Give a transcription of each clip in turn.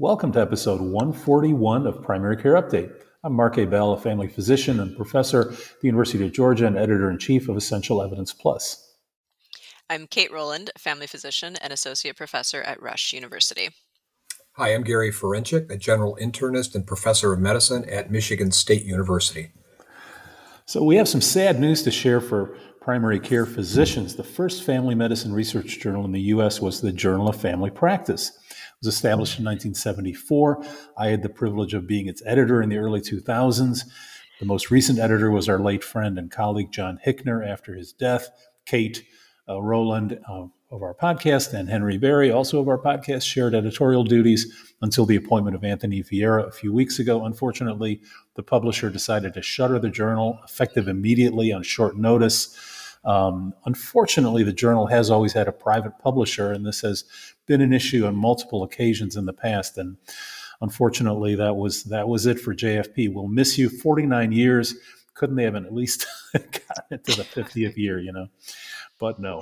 Welcome to episode 141 of Primary Care Update. I'm Mark A. Bell, a family physician and professor at the University of Georgia and editor-in-chief of Essential Evidence Plus. I'm Kate Rowland, a family physician and associate professor at Rush University. Hi, I'm Gary Ferencik, a general internist and professor of medicine at Michigan State University. So we have some sad news to share for primary care physicians. The first family medicine research journal in the U.S. was the Journal of Family Practice. It was established in 1974. I had the privilege of being its editor in the early 2000s. The most recent editor was our late friend and colleague, John Hickner, after his death. Kate Rowland of our podcast and Henry Berry, also of our podcast, shared editorial duties until the appointment of Anthony Vieira a few weeks ago. Unfortunately, the publisher decided to shutter the journal, effective immediately on short notice. Unfortunately, the journal has always had a private publisher, and this has been an issue on multiple occasions in the past. And unfortunately, that was it for JFP. We'll miss you. 49 years. Couldn't they have at least gotten it to the 50th year, But no.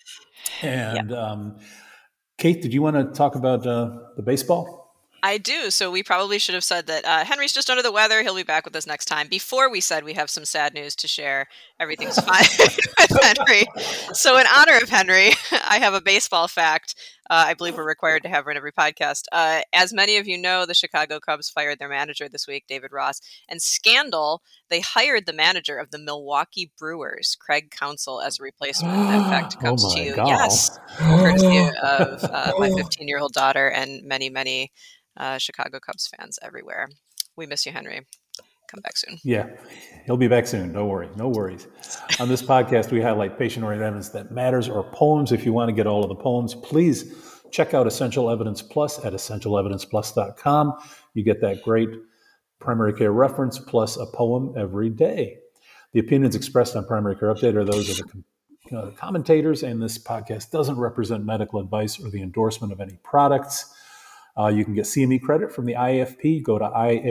And Kate, did you want to talk about the baseball? I do. So we probably should have said that Henry's just under the weather. He'll be back with us next time. Before we said we have some sad news to share. Everything's fine with Henry. So in honor of Henry, I have a baseball fact. I believe we're required to have in every podcast. As many of you know, the Chicago Cubs fired their manager this week, David Ross. And scandal, they hired the manager of the Milwaukee Brewers, Craig Counsell, as a replacement. That fact comes to you. God. Yes, courtesy of my 15-year-old daughter and many, many Chicago Cubs fans everywhere. We miss you, Henry. Come back soon. Yeah, he'll be back soon. Don't worry. No worries. On this podcast, we highlight patient-oriented evidence that matters or poems. If you want to get all of the poems, please check out Essential Evidence Plus at essentialevidenceplus.com. You get that great primary care reference plus a poem every day. The opinions expressed on Primary Care Update are those of the commentators, and this podcast doesn't represent medical advice or the endorsement of any products. You can get CME credit from the IAFP. Go to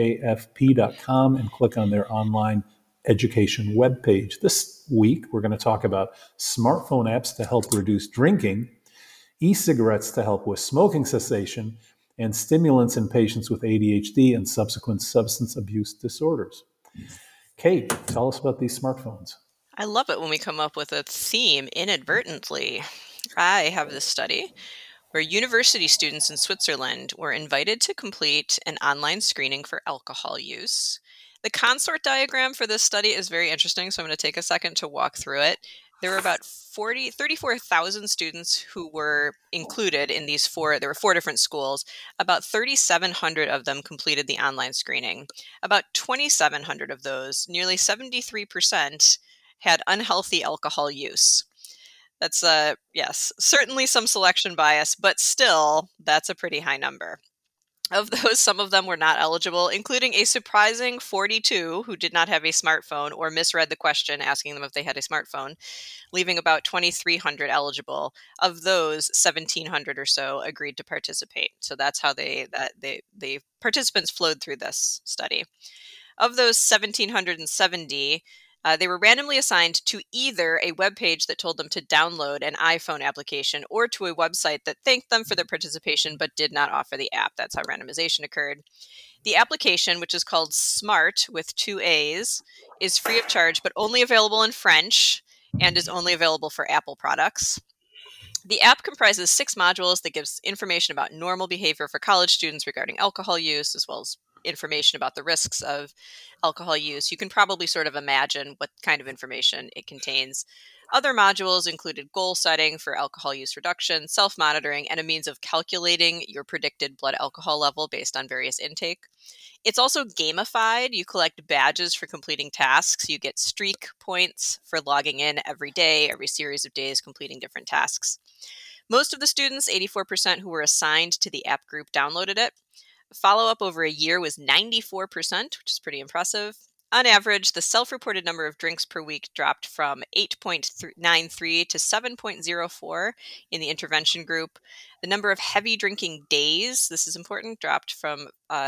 iafp.com and click on their online education webpage. This week, we're going to talk about smartphone apps to help reduce drinking, e-cigarettes to help with smoking cessation, and stimulants in patients with ADHD and subsequent substance abuse disorders. Kate, tell us about these smartphones. I love it when we come up with a theme inadvertently. I have this study where university students in Switzerland were invited to complete an online screening for alcohol use. The consort diagram for this study is very interesting, so I'm going to take a second to walk through it. There were about 34,000 students who were included in there were 4 different schools. About 3,700 of them completed the online screening. About 2,700 of those, nearly 73%, had unhealthy alcohol use. That's, yes, certainly some selection bias, but still, that's a pretty high number. Of those, some of them were not eligible, including a surprising 42 who did not have a smartphone or misread the question asking them if they had a smartphone, leaving about 2,300 eligible. Of those, 1,700 or so agreed to participate. So that's how the participants flowed through this study. Of those 1,770, they were randomly assigned to either a web page that told them to download an iPhone application or to a website that thanked them for their participation but did not offer the app. That's how randomization occurred. The application, which is called SMART with 2 A's, is free of charge but only available in French and is only available for Apple products. The app comprises 6 modules that gives information about normal behavior for college students regarding alcohol use, as well as information about the risks of alcohol use. You can probably sort of imagine what kind of information it contains. Other modules included goal setting for alcohol use reduction, self-monitoring, and a means of calculating your predicted blood alcohol level based on various intake. It's also gamified. You collect badges for completing tasks. You get streak points for logging in every day, every series of days, completing different tasks. Most of the students, 84% who were assigned to the app group, downloaded it. Follow-up over a year was 94%, which is pretty impressive. On average, the self-reported number of drinks per week dropped from 8.93 to 7.04 in the intervention group. The number of heavy drinking days, this is important, dropped from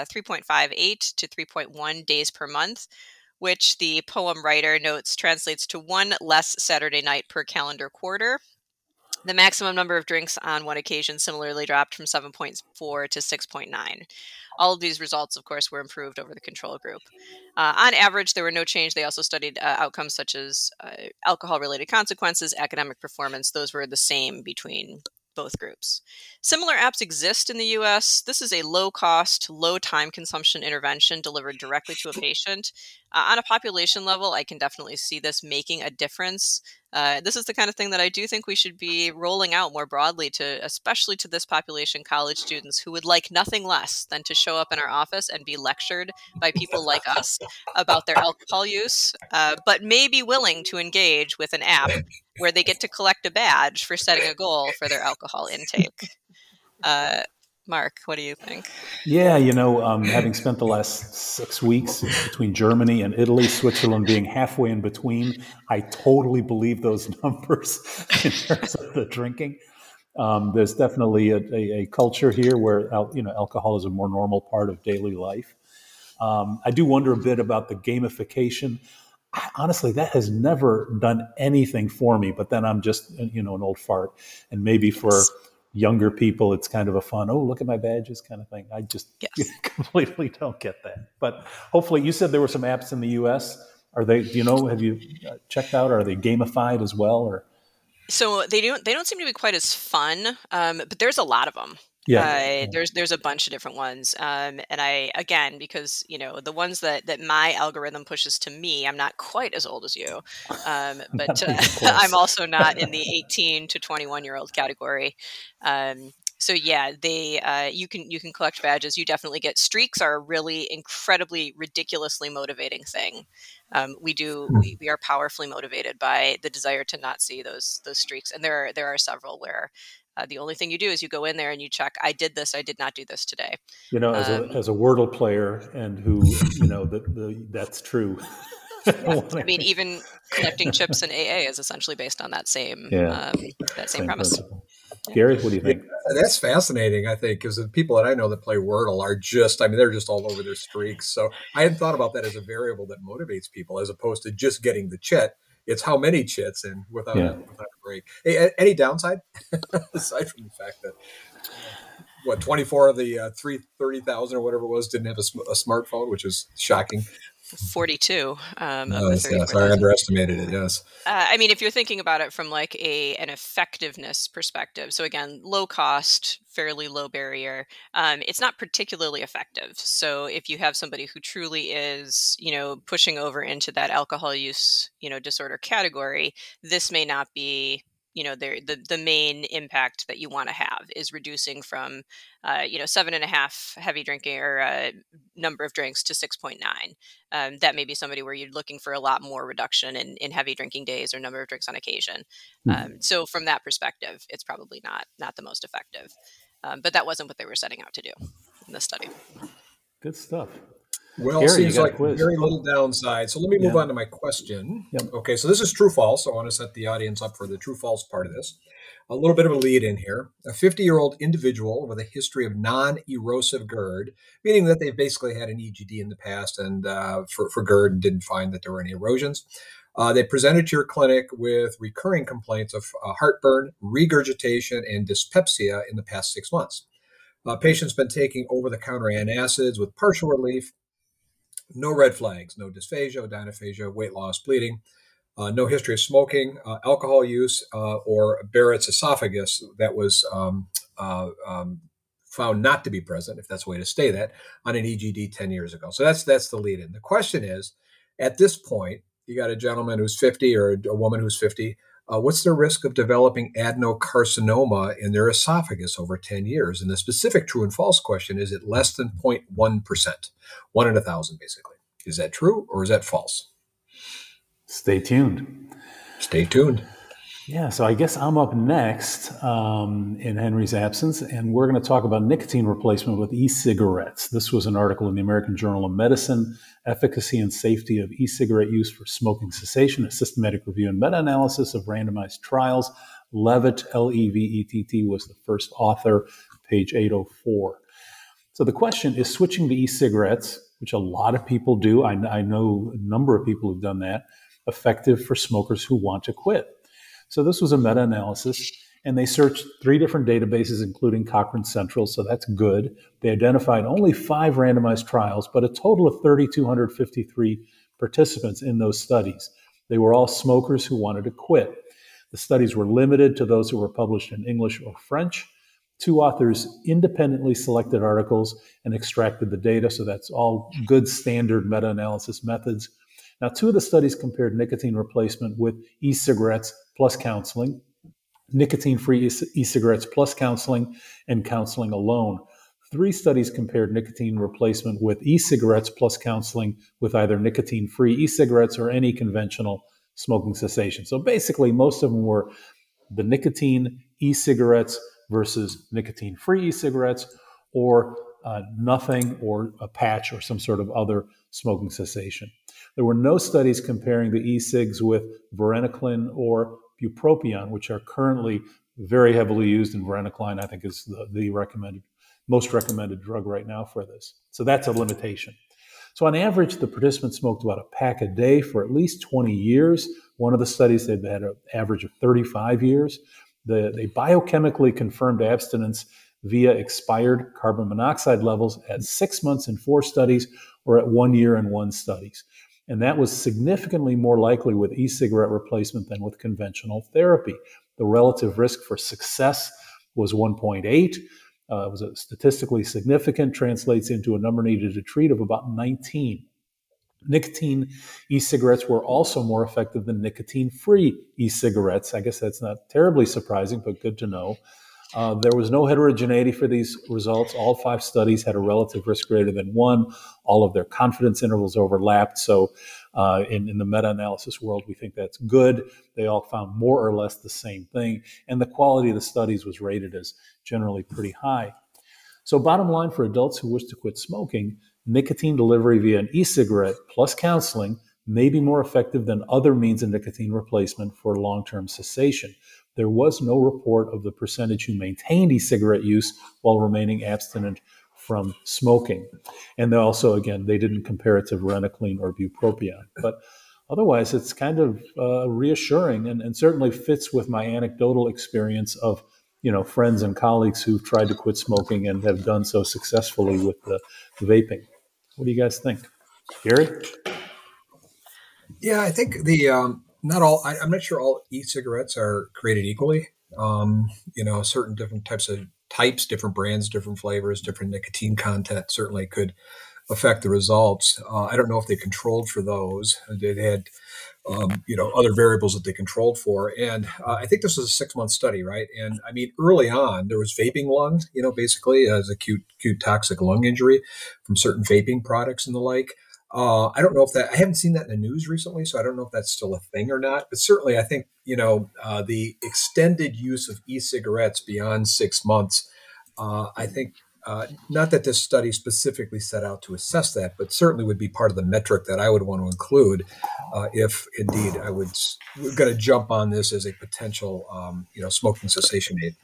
3.58 to 3.1 days per month, which the poem writer notes translates to 1 less Saturday night per calendar quarter. The maximum number of drinks on one occasion similarly dropped from 7.4 to 6.9. All of these results, of course, were improved over the control group. On average, there were no change. They also studied outcomes such as alcohol-related consequences, academic performance. Those were the same between both groups. Similar apps exist in the US. This is a low-cost, low-time consumption intervention delivered directly to a patient. On a population level, I can definitely see this making a difference. This is the kind of thing that I do think we should be rolling out more broadly to, especially to this population, college students who would like nothing less than to show up in our office and be lectured by people like us about their alcohol use, but may be willing to engage with an app where they get to collect a badge for setting a goal for their alcohol intake. Mark, what do you think? Yeah, having spent the last 6 weeks between Germany and Italy, Switzerland being halfway in between, I totally believe those numbers in terms of the drinking. There's definitely a culture here where alcohol is a more normal part of daily life. I do wonder a bit about the gamification. Honestly, that has never done anything for me, but then I'm just, an old fart. And maybe for younger people, it's kind of a fun, oh, look at my badges kind of thing. I just completely don't get that. But hopefully, you said there were some apps in the US. Are they, have you checked out? Are they gamified as well? Or so they don't seem to be quite as fun, but there's a lot of them. Yeah. There's a bunch of different ones. And I, again, because, the ones that my algorithm pushes to me, I'm not quite as old as you, but I'm also not in the 18 to 21-year-old category. So yeah, you can collect badges. You definitely get streaks are a really incredibly ridiculously motivating thing. We are powerfully motivated by the desire to not see those streaks. And there are several where the only thing you do is you go in there and you check, I did this, I did not do this today. As a Wordle player and who, that's true. I mean, even collecting chips in AA is essentially based on that same premise. Gary, what do you think? Yeah, that's fascinating, I think, because the people that I know that play Wordle are they're just all over their streaks. So I hadn't thought about that as a variable that motivates people as opposed to just getting the chit. It's how many chits and without a break. Hey, any downside aside from the fact that 24 of the 330,000 or whatever it was didn't have a smartphone, which is shocking. 42 of the 34,000. Yes, I underestimated it. Yes. I mean, if you're thinking about it from like an effectiveness perspective, so again, low cost, fairly low barrier, it's not particularly effective. So if you have somebody who truly is, pushing over into that alcohol use, disorder category, this may not be, the main impact that you want to have is reducing from, 7.5 heavy drinking or number of drinks to 6.9. That may be somebody where you're looking for a lot more reduction in heavy drinking days or number of drinks on occasion. So from that perspective, it's probably not the most effective. But that wasn't what they were setting out to do in this study. Good stuff. Well, Gary, seems like very little downside. So let me move on to my question. Yep. Okay, so this is true false. I want to set the audience up for the true false part of this. A little bit of a lead in here. A 50-year-old individual with a history of non-erosive GERD, meaning that they've basically had an EGD in the past and for GERD and didn't find that there were any erosions. They presented to your clinic with recurring complaints of heartburn, regurgitation, and dyspepsia in the past 6 months. Patient's been taking over-the-counter antacids with partial relief. No red flags, no dysphagia, odynophagia, weight loss, bleeding, no history of smoking, alcohol use, or Barrett's esophagus that was found not to be present, if that's a way to say that, on an EGD 10 years ago. So that's the lead-in. The question is, at this point, you got a gentleman who's 50 or a woman who's 50, what's the risk of developing adenocarcinoma in their esophagus over 10 years? And the specific true and false question is it less than 0.1%, 1 in 1,000, basically. Is that true or is that false? Stay tuned. Stay tuned. Yeah, so I guess I'm up next in Henry's absence, and we're going to talk about nicotine replacement with e-cigarettes. This was an article in the American Journal of Medicine, Efficacy and Safety of E-Cigarette Use for Smoking Cessation, a systematic review and meta-analysis of randomized trials. Levitt, L-E-V-E-T-T, was the first author, page 804. So the question is switching to e-cigarettes, which a lot of people do. I know a number of people who've done that, effective for smokers who want to quit. So this was a meta-analysis, And they searched 3 different databases, including Cochrane Central, so that's good. They identified only 5 randomized trials, but a total of 3,253 participants in those studies. They were all smokers who wanted to quit. The studies were limited to those who were published in English or French. 2 authors independently selected articles and extracted the data, so that's all good standard meta-analysis methods. Now, 2 of the studies compared nicotine replacement with e-cigarettes plus counseling, nicotine-free e-cigarettes plus counseling, and counseling alone. 3 studies compared nicotine replacement with e-cigarettes plus counseling with either nicotine-free e-cigarettes or any conventional smoking cessation. So basically, most of them were the nicotine e-cigarettes versus nicotine-free e-cigarettes, or nothing, or a patch, or some sort of other smoking cessation. There were no studies comparing the e-cigs with varenicline or bupropion, which are currently very heavily used, and varenicline, I think, is the most recommended drug right now for this. So that's a limitation. So on average, the participants smoked about a pack a day for at least 20 years. One of the studies, they had an average of 35 years. They biochemically confirmed abstinence via expired carbon monoxide levels at 6 months in 4 studies, or at 1 year in 1 studies. And that was significantly more likely with e-cigarette replacement than with conventional therapy. The relative risk for success was 1.8. It was a statistically significant, translates into a number needed to treat of about 19. Nicotine e-cigarettes were also more effective than nicotine-free e-cigarettes. I guess that's not terribly surprising, but good to know. There was no heterogeneity for these results. All 5 studies had a relative risk greater than 1. All of their confidence intervals overlapped. So in the meta-analysis world, we think that's good. They all found more or less the same thing. And the quality of the studies was rated as generally pretty high. So bottom line, for adults who wish to quit smoking, nicotine delivery via an e-cigarette plus counseling may be more effective than other means of nicotine replacement for long-term cessation. There was no report of the percentage who maintained e-cigarette use while remaining abstinent from smoking. And they also, again, they didn't compare it to varenicline or bupropion. But otherwise, it's kind of reassuring and certainly fits with my anecdotal experience of friends and colleagues who've tried to quit smoking and have done so successfully with the vaping. What do you guys think? Gary? Yeah, I think not all, I'm not sure all e-cigarettes are created equally. Certain different types, different brands, different flavors, different nicotine content certainly could affect the results. I don't know if they controlled for those. They had, other variables that they controlled for. And I think this was a 6-month study, right? And I mean, early on, there was vaping lung, basically as acute toxic lung injury from certain vaping products and the like. I don't know if I haven't seen that in the news recently, so I don't know if that's still a thing or not. But certainly, I think, the extended use of e-cigarettes beyond 6 months, I think, not that this study specifically set out to assess that, but certainly would be part of the metric that I would want to include if indeed we're going to jump on this as a potential, smoking cessation aid.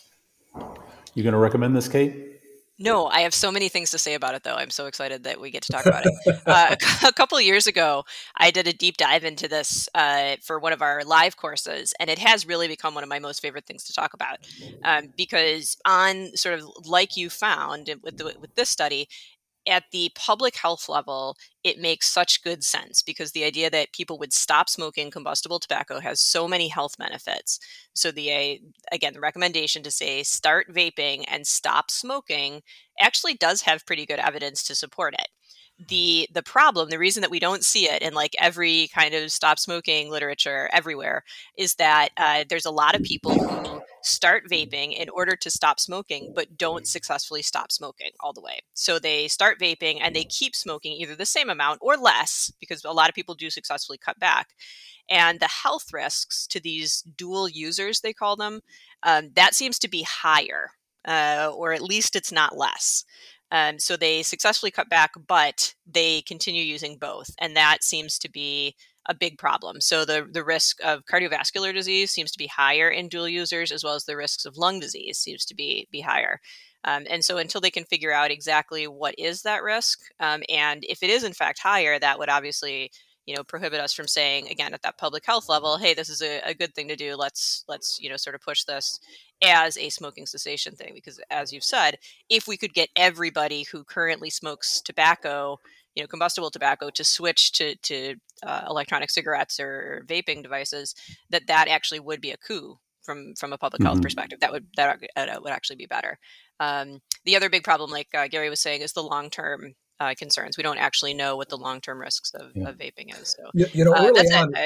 You going to recommend this, Kate? No, I have so many things to say about it, though. I'm so excited that we get to talk about it. A couple of years ago, I did a deep dive into this for one of our live courses, and it has really become one of my most favorite things to talk about because on sort of like you found with this study, at the public health level, it makes such good sense because the idea that people would stop smoking combustible tobacco has so many health benefits. So the recommendation to say start vaping and stop smoking actually does have pretty good evidence to support it. The problem, the reason that we don't see it in like every kind of stop smoking literature everywhere is that there's a lot of people who start vaping in order to stop smoking, but don't successfully stop smoking all the way. So they start vaping and they keep smoking either the same amount or less because a lot of people do successfully cut back. And the health risks to these dual users, they call them, that seems to be higher, or at least it's not less. So they successfully cut back, but they continue using both. And that seems to be a big problem. So the risk of cardiovascular disease seems to be higher in dual users, as well as the risks of lung disease seems to be higher. And so until they can figure out exactly what is that risk, and if it is in fact higher, that would obviously prohibit us from saying, again, at that public health level, hey, this is a good thing to do. Let's sort of push this as a smoking cessation thing. Because as you've said, if we could get everybody who currently smokes tobacco, combustible tobacco, to switch to electronic cigarettes or vaping devices, that actually would be a coup from a public health perspective. That would actually be better. The other big problem, like Gary was saying, is the long-term concerns. We don't actually know what the long-term risks of vaping is. So early that's on.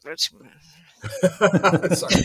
Sorry,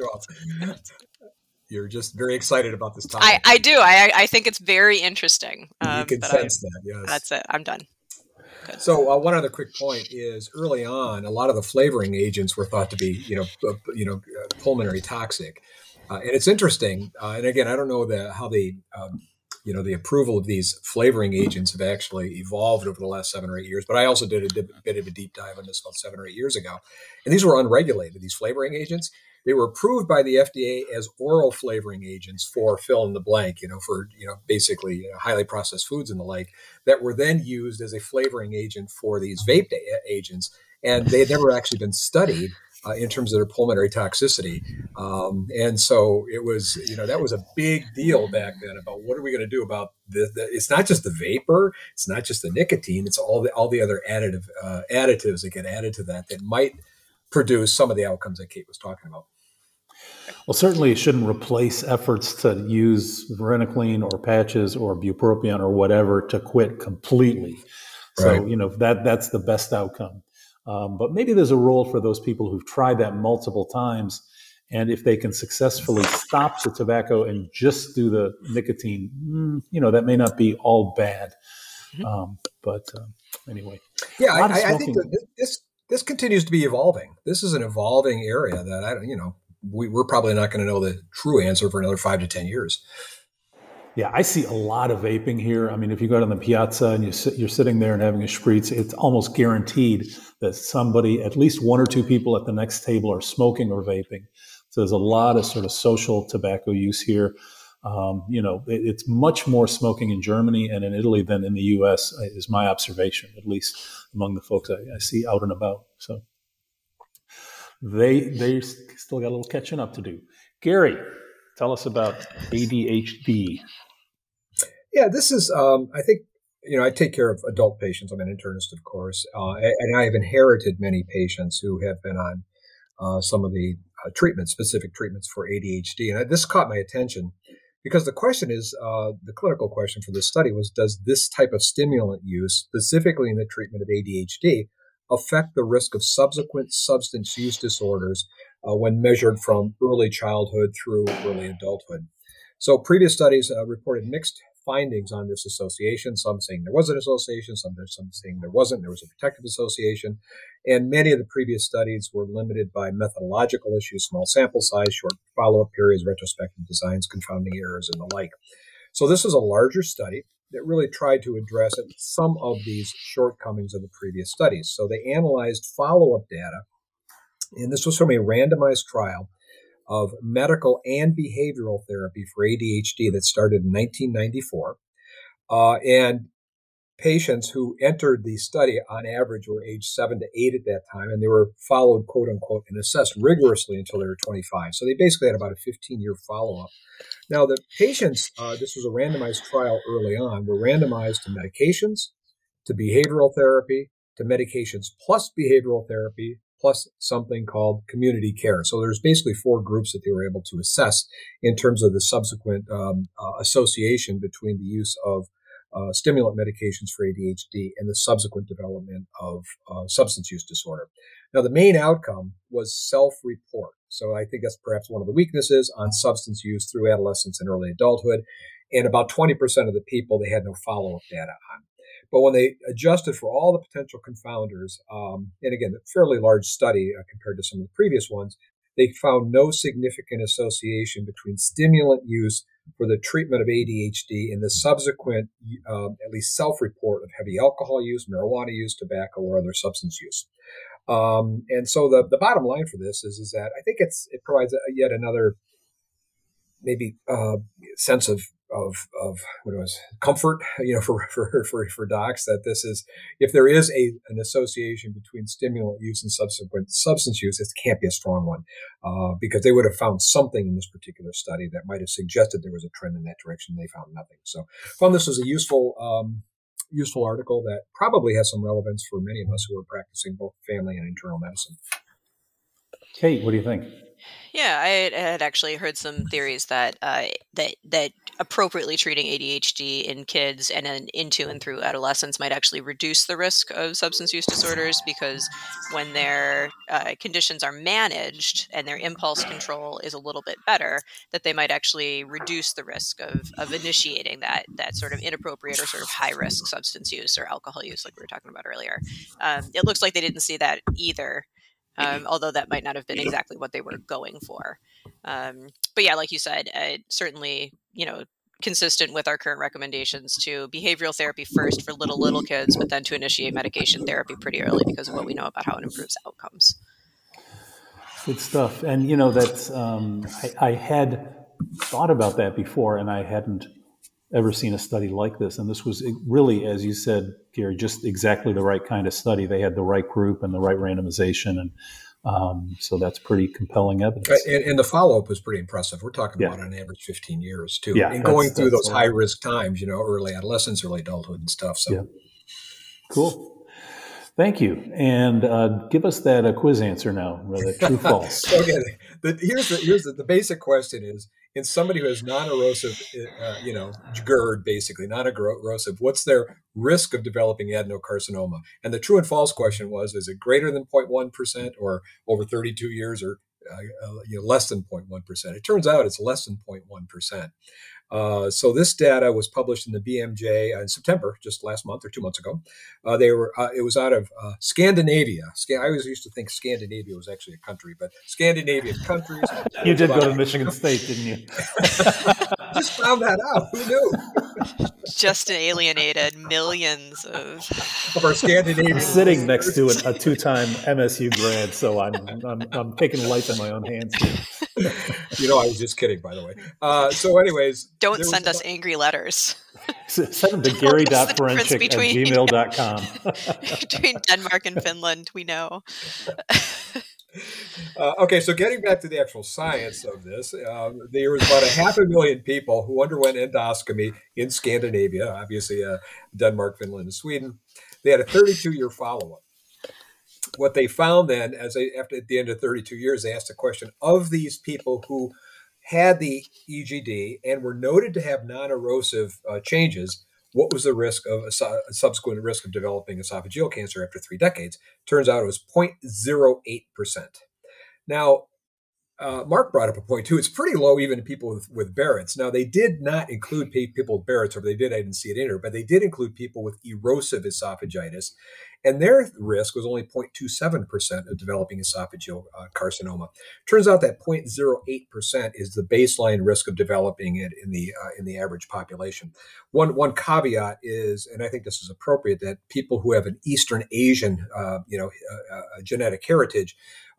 you're just very excited about this topic. I do. I think it's very interesting. You can sense that. Yes, that's it. I'm done. Good. So one other quick point is, early on, a lot of the flavoring agents were thought to be, pulmonary toxic, and it's interesting. And again, I don't know how the approval of these flavoring agents have actually evolved over the last 7 or 8 years. But I also did a bit of a deep dive on this about 7 or 8 years ago, and these were unregulated. These flavoring agents, they were approved by the FDA as oral flavoring agents for fill in the blank, for basically highly processed foods and the like, that were then used as a flavoring agent for these vape agents, and they had never actually been studied in terms of their pulmonary toxicity. And so it was, that was a big deal back then about what are we going to do about it's not just the vapor, it's not just the nicotine, it's all the other additives that get added to that might produce some of the outcomes that Kate was talking about. Well, certainly it shouldn't replace efforts to use varenicline or patches or bupropion or whatever to quit completely. So, right. That's the best outcome. But maybe there's a role for those people who've tried that multiple times. And if they can successfully stop the tobacco and just do the nicotine, that may not be all bad. But anyway. Yeah, I think that this continues to be evolving. This is an evolving area that we're probably not going to know the true answer for another 5 to 10 years. Yeah, I see a lot of vaping here. I mean, if you go to the piazza and you're sitting there and having a spritz, it's almost guaranteed that somebody, at least one or two people at the next table, are smoking or vaping. So there's a lot of sort of social tobacco use here. It's much more smoking in Germany and in Italy than in the U.S. is my observation, at least among the folks I see out and about. So they still got a little catching up to do. Gary, tell us about ADHD. Yeah, this is, I think, I take care of adult patients. I'm an internist, of course, and I have inherited many patients who have been on some of the specific treatments for ADHD. And this caught my attention because the question is, the clinical question for this study was, does this type of stimulant use, specifically in the treatment of ADHD, affect the risk of subsequent substance use disorders when measured from early childhood through early adulthood? So previous studies reported mixed findings on this association, some saying there was an association, some saying there wasn't, there was a protective association. And many of the previous studies were limited by methodological issues, small sample size, short follow-up periods, retrospective designs, confounding errors, and the like. So this is a larger study that really tried to address some of these shortcomings of the previous studies. So they analyzed follow-up data, and this was from a randomized trial of medical and behavioral therapy for ADHD that started in 1994. And patients who entered the study on average were age 7 to 8 at that time, and they were followed, quote unquote, and assessed rigorously until they were 25. So they basically had about a 15-year follow-up. Now, the patients, this was a randomized trial early on, were randomized to medications, to behavioral therapy, to medications plus behavioral therapy, plus something called community care. So there's basically 4 groups that they were able to assess in terms of the subsequent association between the use of stimulant medications for ADHD and the subsequent development of substance use disorder. Now, the main outcome was self-report. So I think that's perhaps one of the weaknesses on substance use through adolescence and early adulthood. And about 20% of the people, they had no follow-up data on. But when they adjusted for all the potential confounders, and again, a fairly large study compared to some of the previous ones, they found no significant association between stimulant use for the treatment of ADHD and the subsequent, at least self-report of heavy alcohol use, marijuana use, tobacco, or other substance use. And so the bottom line for this is that I think it provides yet another maybe sense of what it was comfort, for docs, that this is, if there is an association between stimulant use and subsequent substance use, it can't be a strong one, because they would have found something in this particular study that might have suggested there was a trend in that direction. They found nothing. So I found this was a useful article that probably has some relevance for many of us who are practicing both family and internal medicine. Kate, what do you think? Yeah, I had actually heard some theories that that appropriately treating ADHD in kids and then into and through adolescence might actually reduce the risk of substance use disorders, because when their conditions are managed and their impulse control is a little bit better, that they might actually reduce the risk of initiating that sort of inappropriate or sort of high risk substance use or alcohol use, like we were talking about earlier. It looks like they didn't see that either. Although that might not have been exactly what they were going for. But yeah, like you said, certainly, consistent with our current recommendations to behavioral therapy first for little kids, but then to initiate medication therapy pretty early because of what we know about how it improves outcomes. Good stuff. And, that's, I had thought about that before, and I hadn't ever seen a study like this. And this was really, as you said, Gary, just exactly the right kind of study. They had the right group and the right randomization. And so that's pretty compelling evidence. And the follow-up was pretty impressive. We're talking about on average 15 years, too. Yeah, and going through those high-risk times, early adolescence, early adulthood and stuff. So, yeah. Cool. Thank you. And give us that quiz answer now, the true false. Okay. Here's the basic question is, in somebody who has non-erosive, GERD, basically, non-erosive, what's their risk of developing adenocarcinoma? And the true and false question was, is it greater than 0.1% or over 32 years or less than 0.1%? It turns out it's less than 0.1%. So this data was published in the BMJ in September, just last month or 2 months ago. It was out of Scandinavia. I always used to think Scandinavia was actually a country, but Scandinavian countries. You did go to Michigan State, didn't you? Just found that out. Who knew? Just alienated millions of our Scandinavian. I'm sitting next to a two-time MSU grad, so I'm taking life in my own hands here. I was just kidding, by the way. So anyways. Don't send us angry letters. Send them to gary.forensic@gmail.com. Between Denmark and Finland, we know. Okay, so getting back to the actual science of this, there was about 500,000 people who underwent endoscopy in Scandinavia, obviously Denmark, Finland, and Sweden. They had a 32-year follow-up. What they found then, at the end of 32 years, they asked the question, of these people who had the EGD and were noted to have non-erosive changes, what was the risk of a subsequent risk of developing esophageal cancer after 3 decades? Turns out it was 0.08%. Now, Mark brought up a point too. It's pretty low even in people with Barrett's. Now, they did not include people with Barrett's, or if they did, I didn't see it in there, but they did include people with erosive esophagitis. And their risk was only 0.27% of developing esophageal carcinoma. Turns out that 0.08% is the baseline risk of developing it in the average population. One caveat is, and I think this is appropriate, that people who have an Eastern Asian, genetic heritage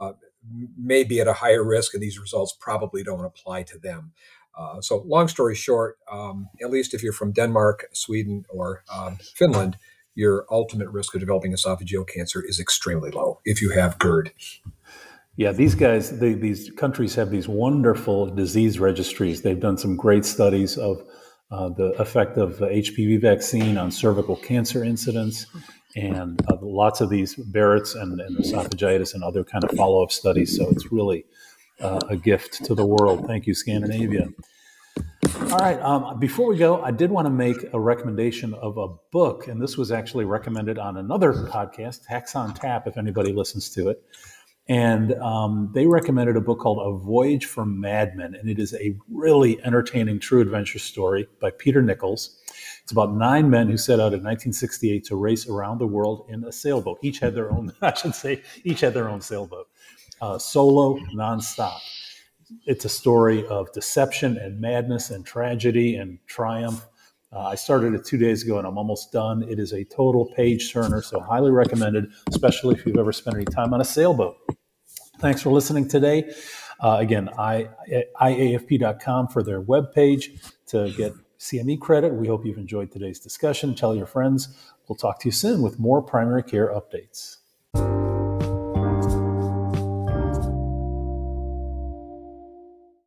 may be at a higher risk, and these results probably don't apply to them. So long story short, at least if you're from Denmark, Sweden, or Finland, your ultimate risk of developing esophageal cancer is extremely low if you have GERD. Yeah, these guys, these countries have these wonderful disease registries. They've done some great studies of the effect of the HPV vaccine on cervical cancer incidence, and lots of these Barrett's and esophagitis and other kind of follow-up studies. So it's really a gift to the world. Thank you, Scandinavia. All right. Before we go, I did want to make a recommendation of a book, and this was actually recommended on another podcast, Hacks on Tap, if anybody listens to it. And they recommended a book called A Voyage for Madmen, and it is a really entertaining true adventure story by Peter Nichols. It's about 9 men who set out in 1968 to race around the world in a sailboat. Each had their own sailboat, solo, nonstop. It's a story of deception and madness and tragedy and triumph. I started it 2 days ago and I'm almost done. It is a total page turner, so highly recommended, especially if you've ever spent any time on a sailboat. Thanks for listening today. Again, IAFP.com for their webpage to get CME credit. We hope you've enjoyed today's discussion. Tell your friends. We'll talk to you soon with more primary care updates.